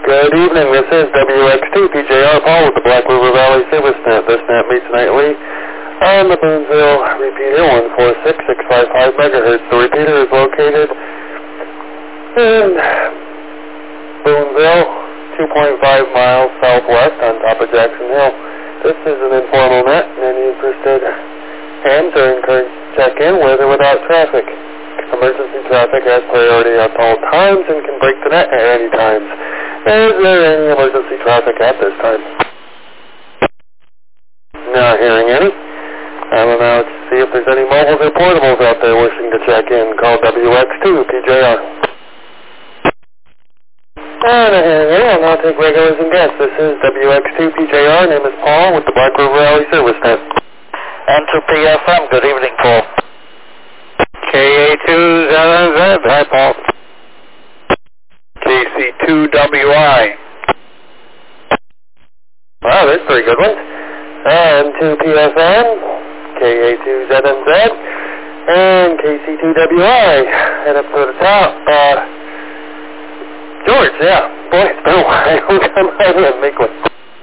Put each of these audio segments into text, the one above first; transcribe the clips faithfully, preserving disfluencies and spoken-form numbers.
Good evening, this is W X two P J R Paul with the Black River Valley Service Net. This net meets nightly on the Boonville repeater, one four six six five five megahertz. The repeater is located in Boonville, two point five miles southwest on top of Jackson Hill. This is an informal net, and any interested hands are encouraged to check in with or without traffic. Emergency traffic has priority at all times and can break the net at any time. Is there any emergency traffic at this time? Not hearing any. I will now see if there's any mobiles or portables out there wishing to check in. Call W X two P J R. Oh, not hearing any. I'll now take regulars and guests. This is W X two P J R. Name is Paul with the Black River Valley Service Net. N two P F M. Good evening, Paul. K A two Z N Z. Hi, Paul. K C two W I. Wow, that's three good ones. N two P F M, K A two Z N Z, and K C two W I. And up to the top, uh, George, yeah. Boy, it's been a while. Come on in, make one.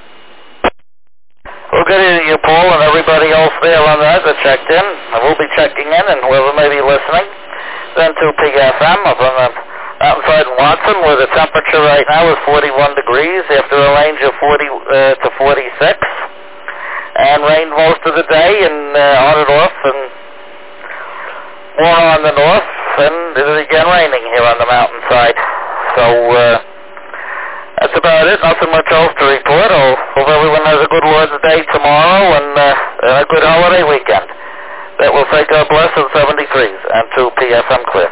Well, good evening, you, Paul, and everybody else there on that that checked in. And we'll be checking in, and whoever may be listening. Then to P F M up on the outside in Watson, where the temperature right now is forty-one degrees after a range of forty uh, to forty-six. And rained most of the day and uh, on and off, and more on the north, and it is again raining here on the mountainside. So, uh, that's about it. Nothing much else to report. I hope everyone has a good Lord's Day tomorrow and uh, a good holiday weekend. That will say God bless and seventy-threes and to P F M clear.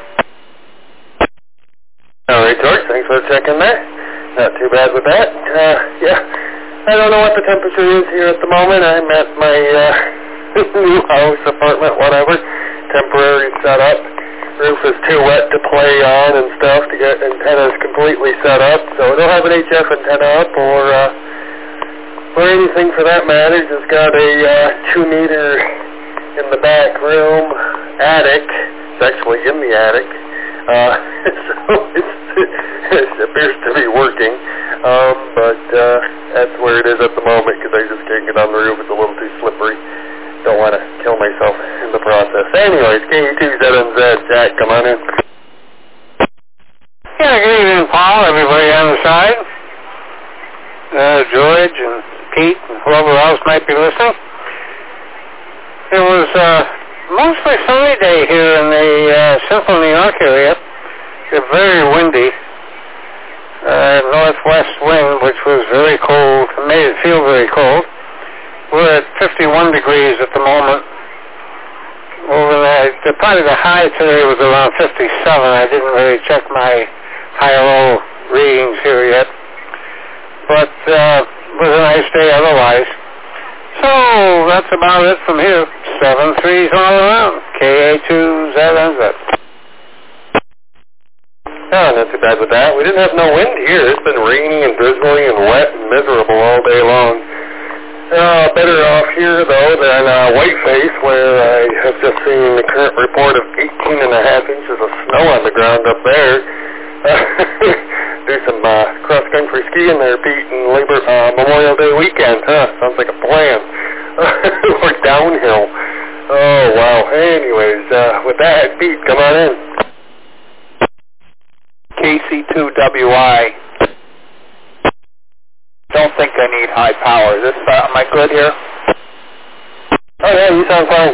All right, George, thanks for checking there. Not too bad with that. Uh, yeah, I don't know what the temperature is here at the moment. I'm at my uh, new house, apartment, whatever, temporary setup. Roof is too wet to play on and stuff to get antennas completely set up, so I don't have an H F antenna up or uh, or anything for that matter. Just got a uh, two meter in the back room attic. It's actually in the attic, uh, so it's, it appears to be working, um, but uh, that's where it is at the moment because I just can't get on the roof. It's a little too slippery. Don't want to kill myself in the process. Anyways, K E two Z N Z, Jack, come on in. Yeah, good evening, Paul, everybody on the side. Uh, George and Pete and whoever else might be listening. It was uh, mostly sunny day here in the uh, central New York area. It's very windy. Uh, northwest wind, which was very cold, made it feel very cold. We're at fifty-one degrees at the moment. Over there, the, probably the high today was around fifty-seven. I didn't really check my high-low readings here yet. But uh, it was a nice day otherwise. So that's about it from here. Seven threes all around. K A two Z N Z. Oh, not too bad with that. We didn't have no wind here. It's been rainy and drizzly and wet and miserable all day long. Uh, better off here, though, than uh, Whiteface, where I have just seen the current report of eighteen and a half inches of snow on the ground up there. Uh, do some uh, cross-country skiing there, Pete, and Labor uh, Memorial Day weekend, huh? Sounds like a plan. Or downhill. Oh, wow. Anyways, uh, with that, Pete, come on in. K C two W I. Don't think I need high power. Is this, uh, am I good here? Oh, yeah, you sound fine.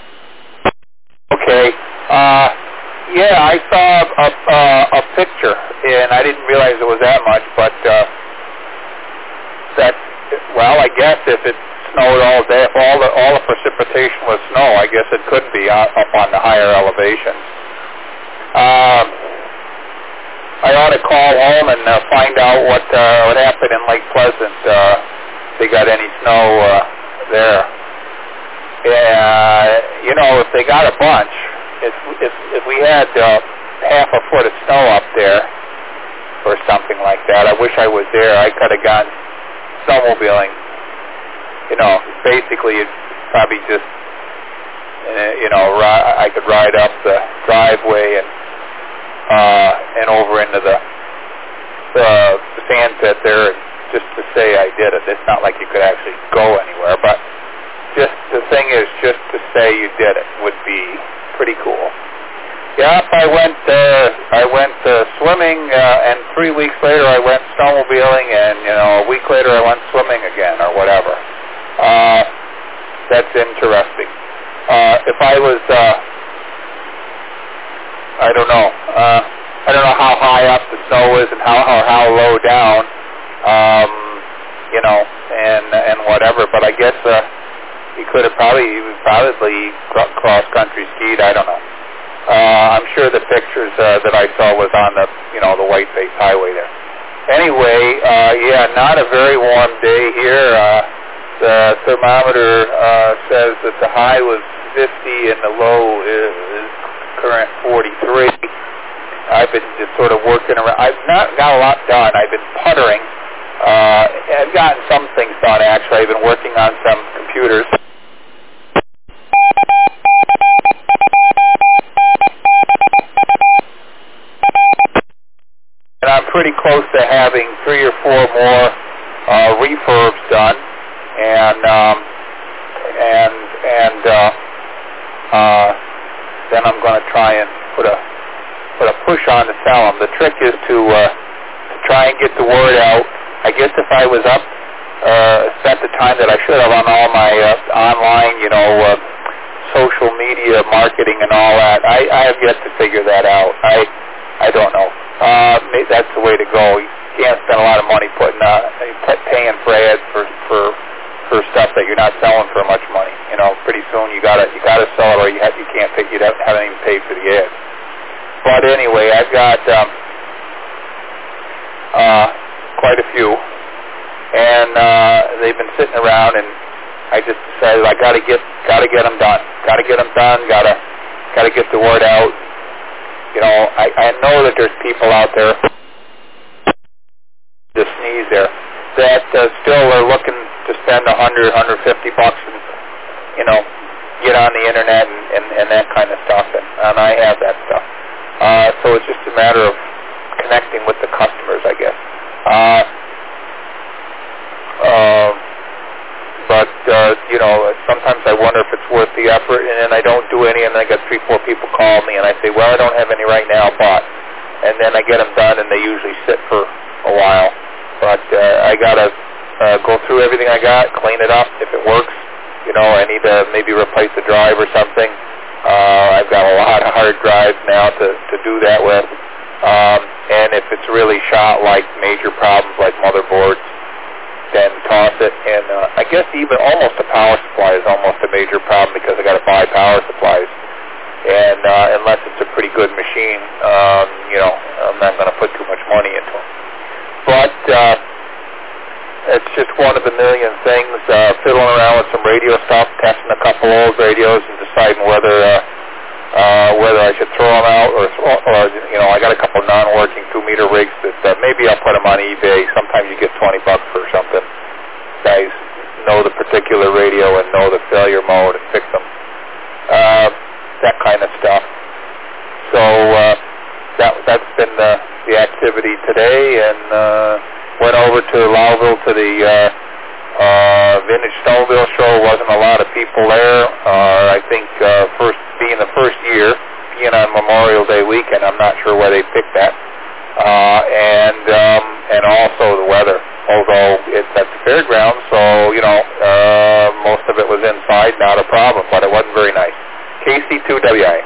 Okay. Uh, yeah, I saw a, a, a picture, and I didn't realize it was that much, but uh, that, well, I guess if it snowed all day, if all the, all the precipitation was snow, I guess it could be up on the higher elevations. Um, I ought to call home and uh, find out what uh, what happened in Lake Pleasant. Uh, if they got any snow uh, there. Yeah, you know, if they got a bunch, if if, if we had uh, half a foot of snow up there or something like that, I wish I was there. I could have gone snowmobiling. You know, basically, it's probably just uh, you know, ri- I could ride up the driveway and. Uh, and over into the, the the sand pit there just to say I did it. It's not like you could actually go anywhere, but just the thing is, just to say you did it would be pretty cool. Yeah, I went uh, I went uh, swimming, uh, and three weeks later I went snowmobiling, and you know a week later I went swimming again or whatever. Uh, that's interesting. Uh, if I was, uh, I don't know, uh, I don't know how high up the snow is and how or how low down, um, you know, and and whatever. But I guess uh, he could have probably probably cross country skied. I don't know. Uh, I'm sure the pictures uh, that I saw was on the, you know, the Whiteface Highway there. Anyway, uh, yeah, not a very warm day here. Uh, the thermometer uh, says that the high was fifty and the low is, is current forty-three. I've been just sort of working around. I've not got a lot done. I've been puttering. Uh, I've gotten some things done, actually. I've been working on some computers. And I'm pretty close to having three or four more uh, refurbs done, and um, and and uh, uh, then I'm going to try and put a put a push on to sell them. The trick is to uh, to try and get the word out. I guess if I was up, uh, spent the time that I should have on all my uh, online, you know, uh, social media marketing and all that, I, I have yet to figure that out. I I don't know. Uh, maybe that's the way to go. You can't spend a lot of money putting, uh, paying for ads for, for, for stuff that you're not selling for much money. You know, pretty soon you gotta, you gotta sell it, or you have, you can't pay, you haven't even paid for the ads. But anyway, I've got, um, uh, quite a few, and, uh, they've been sitting around, and I just decided I gotta get, gotta get them done. Gotta get them done, gotta, gotta get the word out. You know, I, I know that there's people out there, to sneeze there, that uh, still are looking to spend a hundred, hundred fifty bucks and, you know, get on the internet and, and, and that kind of stuff, and, and I have that stuff. Uh, so it's just a matter of connecting with the customers, I guess. Uh, uh, But, uh, you know, sometimes I wonder if it's worth the effort, and then I don't do any, and then I get three, four people call me, and I say, well, I don't have any right now, but, and then I get them done, and they usually sit for a while. But uh, I got to uh, go through everything I got, clean it up if it works. You know, I need to maybe replace the drive or something. Uh, I've got a lot of hard drives now to, to do that with. Um, and if it's really shot like major problems like motherboards, then toss it, and uh, I guess even almost a power supply is almost a major problem because I got to buy power supplies, and uh, unless it's a pretty good machine, um, you know, I'm not going to put too much money into it. But uh, it's just one of the million things, uh, fiddling around with some radio stuff, testing a couple old radios, and deciding whether uh, uh, whether I should throw them out or, or you know, I got a couple non-working two-meter rigs that uh, maybe I'll put them on eBay. Sometimes you get twenty bucks for something. Guys know the particular radio and know the failure mode and fix them. Uh, that kind of stuff. So uh, that that's been the, the activity today, and uh, went over to Lowville to the uh, uh, Vintage Snowmobile Show. Wasn't a lot of people there. Uh, I think uh, first being the first year, being on Memorial Day weekend, I'm not sure why they picked that. Uh, and um, and also the weather. Although it's at the fairgrounds, so, you know, uh, most of it was inside, not a problem, but it wasn't very nice. K C two W I.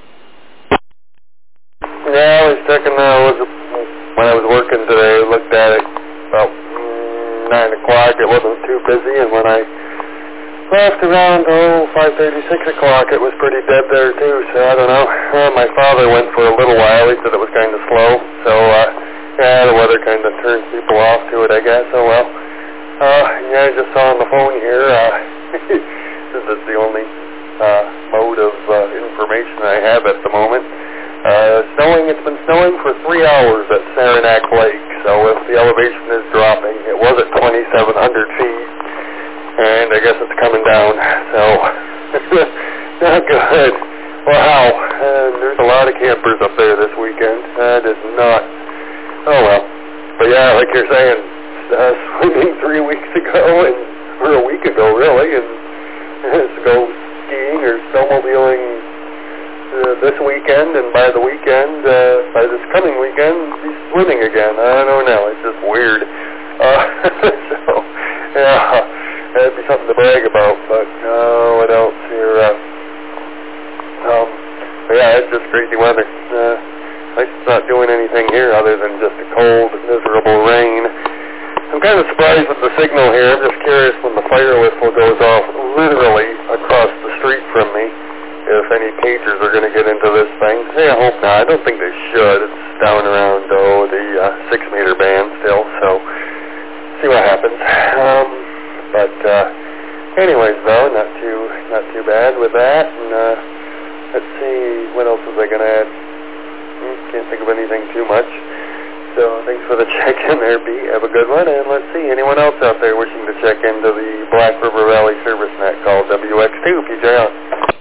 Yeah, I was checking, uh, was, when I was working today, I looked at it about nine o'clock. It wasn't too busy, and when I left around, oh, five thirty, six o'clock, it was pretty dead there, too, so I don't know. Uh, my father went for a little while. He said it was kind of slow, so, uh, yeah, the weather kind of turns people off to it, I guess. Oh, well. Uh, yeah, I just saw on the phone here, uh, this is the only, uh, mode of, uh, information I have at the moment. Uh, snowing, it's been snowing for three hours at Saranac Lake, so if the elevation is dropping, it was at twenty-seven hundred feet, and I guess it's coming down, so, not good. Wow, and there's a lot of campers up there this weekend. That is not, oh well. but yeah, like you're saying, uh, swimming three weeks ago, and or a week ago, really, and to go skiing or snowmobiling uh, this weekend, and by the weekend, uh, by this coming weekend, be swimming again. I don't know. It's just weird. Uh, so, yeah, that'd be something to brag about. But uh, what else here? Uh, um, but yeah, it's just crazy weather. Uh, at least it's not doing anything here other than just a cold, miserable rain. I'm kind of surprised with the signal here. I'm just curious when the fire whistle goes off literally across the street from me, if any pagers are going to get into this thing. Hey, I hope not. I don't think they should. It's down around, oh, the uh, six meter band still, so see what happens. Um, but uh, anyways, though, not too not too bad with that. And uh, let's see, what else was I going to add? Hmm, can't think of anything too much. So thanks for the check-in there, B. Have a good one. And let's see, anyone else out there wishing to check into the Black River Valley Service Net called W X two, P J on.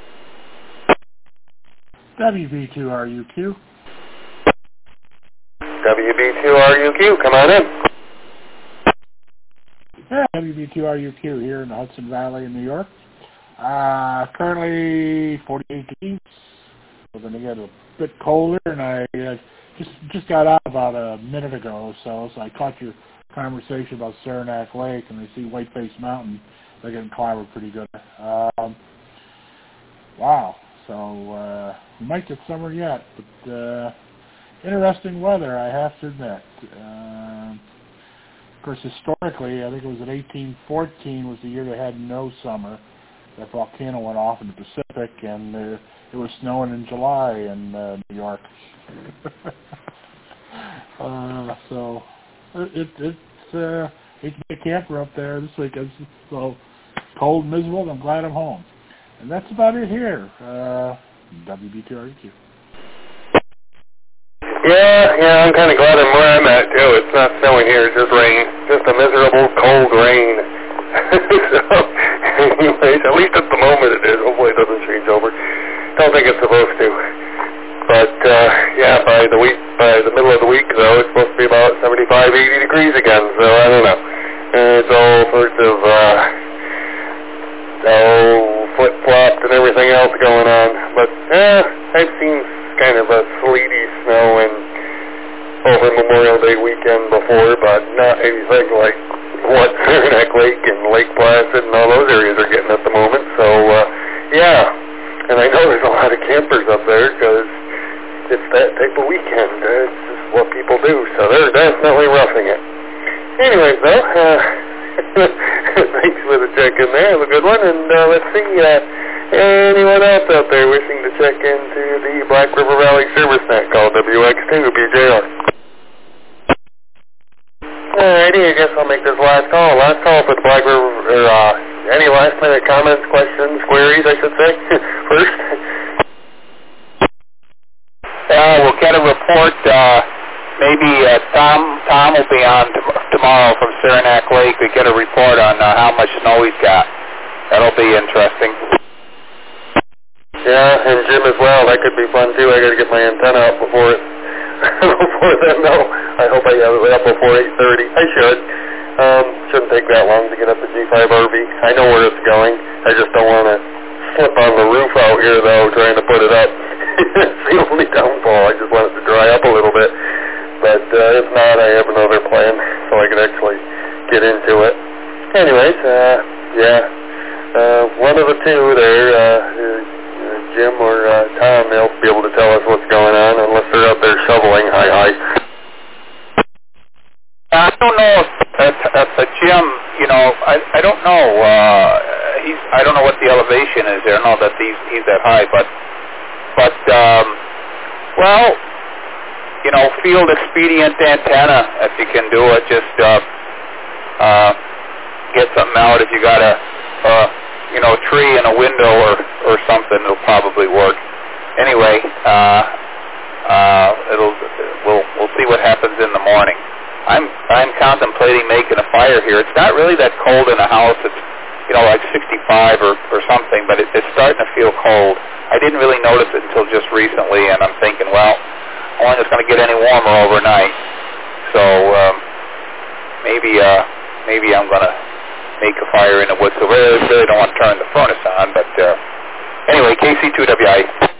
W B two R U Q. W B two R U Q, come on in. Yeah, W B two R U Q here in the Hudson Valley in New York. Uh, currently forty-eight degrees. We're going to get a bit colder, and I uh, just just got out about a minute ago or so, so I caught your conversation about Saranac Lake, and I see Whiteface Mountain. They're getting clobbered pretty good. Um, wow. So uh, we might get summer yet, but uh, interesting weather, I have to admit. Uh, of course, historically, I think it was in eighteen fourteen was the year they had no summer. That volcano went off in the Pacific, and uh, it was snowing in July in uh, New York. uh, so it, it's uh, it's a camper up there this week. It's so cold and miserable. I'm glad I'm home. And that's about it here. Uh, W B two R U Q. Yeah, yeah, I'm kind of glad I'm where I'm at, too. It's not snowing here, it's just rain. Just a miserable, cold rain. So, anyways, at least at the moment it is. Hopefully it doesn't change over. Don't think it's supposed to. But, uh, yeah, by the week, by the middle of the week, though, it's supposed to be about seventy-five, eighty degrees again, so I don't know. And it's all sorts of, uh, oh, flip-flopped and everything else going on. But, yeah, I've seen kind of a sleety snow in over Memorial Day weekend before, but not anything like what Saranac Lake and Lake Placid and all those areas are getting at the moment. So, uh, yeah, and I know there's a lot of campers up there because it's that type of weekend. Uh, it's just what people do, so they're definitely roughing it. Anyways, though, uh, thanks for the check-in there. Have a good one, and uh, let's see, uh, anyone else out there wishing to check into the Black River Valley Service Net called W X two, B J R. Alrighty, I guess I'll make this last call. Last call for the Black River, or uh, any last minute comments, questions, queries, I should say, first. Uh, we'll get a report, uh, maybe uh, Tom Tom will be on t- tomorrow from Saranac Lake to get a report on uh, how much snow he's got. That'll be interesting. Yeah, and Jim as well. That could be fun too. I got to get my antenna up before it, before then. No, I hope I have it up before eight thirty. I should. Um, shouldn't take that long to get up the G five R V. I know where it's going. I just don't want to slip on the roof out here though, trying to put it up. It's the only downfall. I just want it to dry up a little bit. But uh, if not, I have another plan so I can actually get into it. Anyways, uh, yeah, uh, one of the two there. Uh, Jim or uh, Tom, they'll be able to tell us what's going on unless they're out there shoveling. Hi, hi. I don't know if at, at the Jim, you know, I I don't know. Uh, he's I don't know what the elevation is there. I don't know that he's he's that high, but but um, well, you know, field expedient antenna if you can do it. Just uh, uh, get something out if you got a. Uh, you know, tree in a window or, or something, it'll probably work. Anyway, uh, uh, it'll, we'll, we'll see what happens in the morning. I'm, I'm contemplating making a fire here. It's not really that cold in the house. It's, you know, like sixty-five or, or something, but it, it's starting to feel cold. I didn't really notice it until just recently, and I'm thinking, well, I don't think it's going to get any warmer overnight. So, um, maybe uh, maybe I'm gonna make a fire in the woods. So really, really don't want to turn the furnace on. But uh, anyway, K C two W I.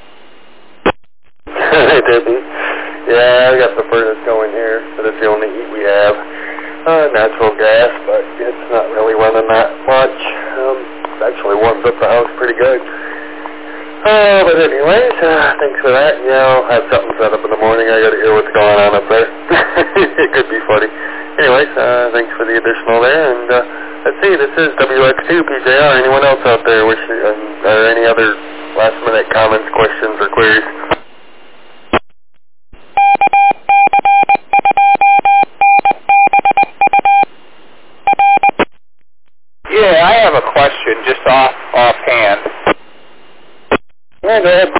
Hey, Debbie. Yeah, I got the furnace going here, but it's the only heat we have. Uh, natural gas, but it's not really running that much. Um, it actually warms up the house pretty good. Uh, but anyways, uh, thanks for that. Yeah, I'll have something set up in the morning. I gotta hear what's going on up there. It could be funny. Anyways, uh, thanks for the additional there, and uh, let's see, this is W X two P J R. Anyone else out there wish, uh, or any other last minute comments, questions, or queries? Yeah, I have a question just off offhand. Yeah, go ahead.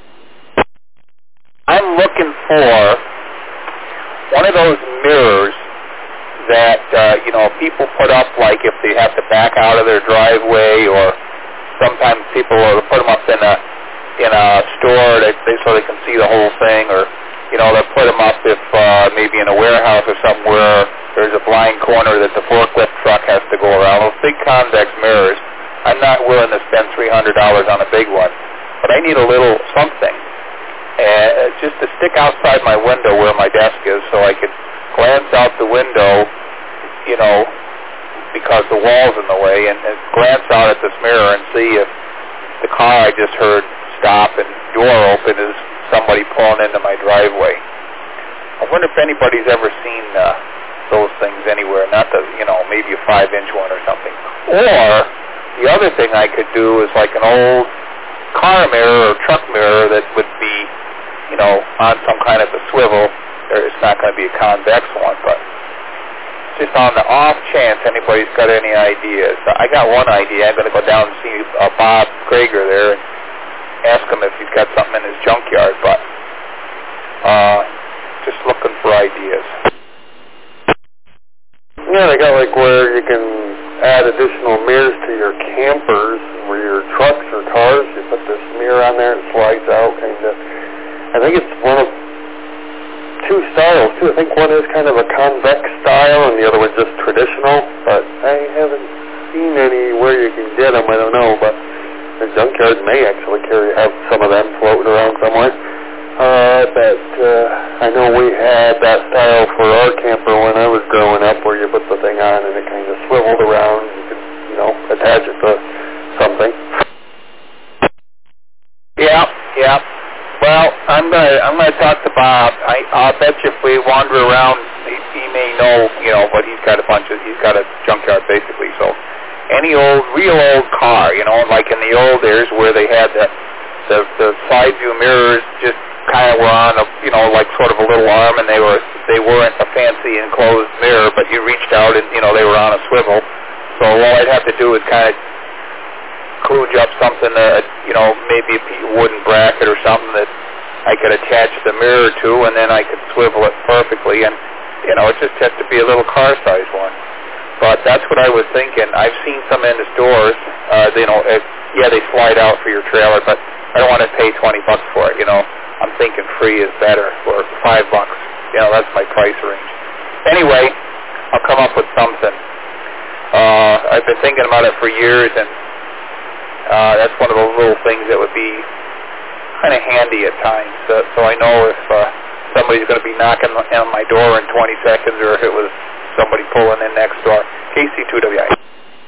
I'm looking for one of those mirrors that, uh, you know, people put up, like if they have to back out of their driveway, or sometimes people will put them up in a in a store that they, so they can see the whole thing, or, you know, they'll put them up if uh, maybe in a warehouse or somewhere there's a blind corner that the forklift truck has to go around. Those big convex mirrors, I'm not willing to spend three hundred dollars on a big one, but I need a little something uh, just to stick outside my window where my desk is, so I could glance out the window, you know, because the wall's in the way, and, and glance out at this mirror and see if the car I just heard stop and door open is somebody pulling into my driveway. I wonder if anybody's ever seen uh, those things anywhere, not the, you know, maybe a five-inch one or something. Or the other thing I could do is like an old car mirror or truck mirror that would be, you know, on some kind of a swivel. It's not going to be a convex one, but just on the off chance anybody's got any ideas. I got one idea. I'm going to go down and see uh, Bob Krager there and ask him if he's got something in his junkyard, but uh, just looking for ideas. Yeah, they got like where you can add additional mirrors to your campers or your trucks or cars. You put this mirror on there, it slides out, kind of. I think it's one of two styles, too. I think one is kind of a convex style and the other one's just traditional, but I haven't seen any where you can get them. I don't know, but the junkyard may actually carry have some of them floating around somewhere. Uh, but uh, I know we had that style for our camper when I was growing up, where you put the thing on and it kind of swiveled around. You could, you know, attach it to something. Yeah, yeah. Well, I'm gonna I'm gonna talk to Bob. I I'll bet you if we wander around, he, he may know, you know, but he's got a bunch of he's got a junkyard basically. So any old, real old car, you know, like in the old days where they had the the, the side view mirrors just kind of were on a, you know, like sort of a little arm, and they were they weren't a fancy enclosed mirror, but you reached out and, you know, they were on a swivel. So all I'd have to do is kind of kludge up something, uh, you know, maybe a wooden bracket or something that I could attach the mirror to, and then I could swivel it perfectly, and, you know, it just has to be a little car-sized one. But that's what I was thinking. I've seen some in the stores, uh, you know, it, yeah, they slide out for your trailer, but I don't want to pay twenty bucks for it, you know. I'm thinking free is better, or five bucks. You know, that's my price range. Anyway, I'll come up with something. Uh, I've been thinking about it for years, and uh, that's one of those little things that would be kind of handy at times. So, so I know if uh, somebody's going to be knocking on my door in twenty seconds, or if it was somebody pulling in next door. K C two W I.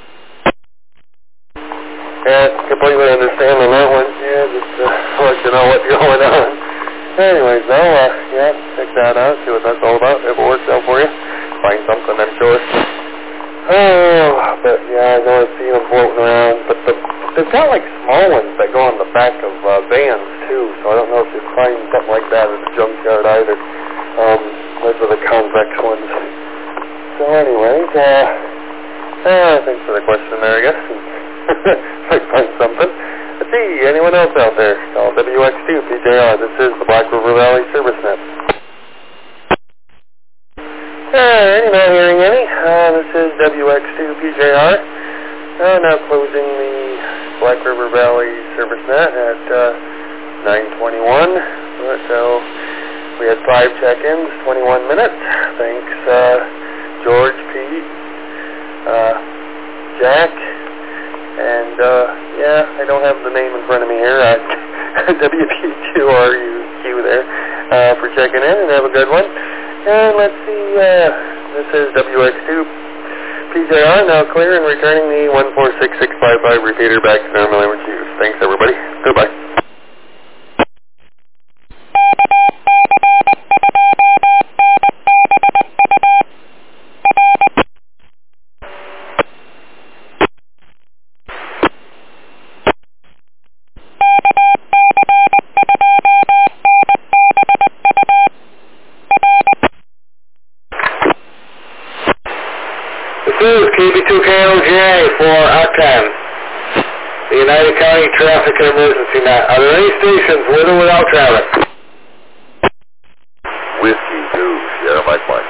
Yeah, completely understand on that one. Yeah, just uh, let you know what's going on. Anyways, though, uh, yeah, check that out, see what that's all about. If it works out for you, find something, I'm sure. Oh, but yeah, I know I've seen them floating around. But the, they've got like small ones that go on the back of uh, vans too. So I don't know if you'd find something like that at the junkyard either. Um, those are the convex ones. So anyways, uh, uh, thanks for the question there, I guess. If I find something. Let's see, anyone else out there? Call W X two P J R. This is the Black River Valley Service Net. Alrighty, not hearing any. Uh, this is W X two P J R. Uh, now closing the Black River Valley Service Net at uh, nine twenty-one. So we had five check-ins, twenty-one minutes. Thanks uh, George, Pete, uh, Jack, and uh, yeah, I don't have the name in front of me here. Uh, W P two R U Q there uh, for checking in, and have a good one. And let's see, uh, this is W X two P J R, now clear and returning the one four six six five five repeater back to normal average use. Thanks, everybody. Goodbye. This is K B two K O J for Octan, the United County Traffic and Emergency Net. Are there any stations with or without traffic? Whiskey two, Sierra Mike Mike.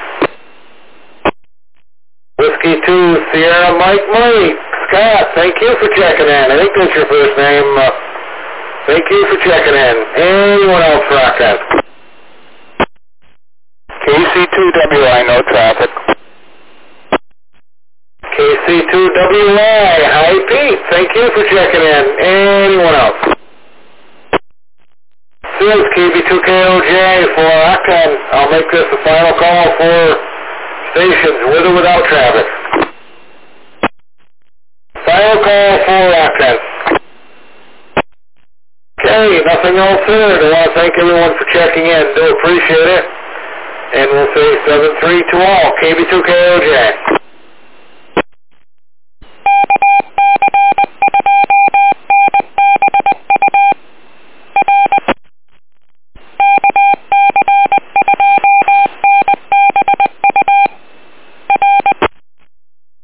Whiskey two, Sierra Mike Mike. Scott, thank you for checking in. I think that's your first name. Uh, thank you for checking in. Anyone else for Octan? K C two W I, no traffic. K C two W I, hi Pete, thank you for checking in. Anyone else? This is K B two K O J for Octan. I'll make this the final call for stations with or without traffic. Final call for Octan. Okay, nothing else there. I want to thank everyone for checking in. Do appreciate it. And we'll say seven three to all. K B two K O J.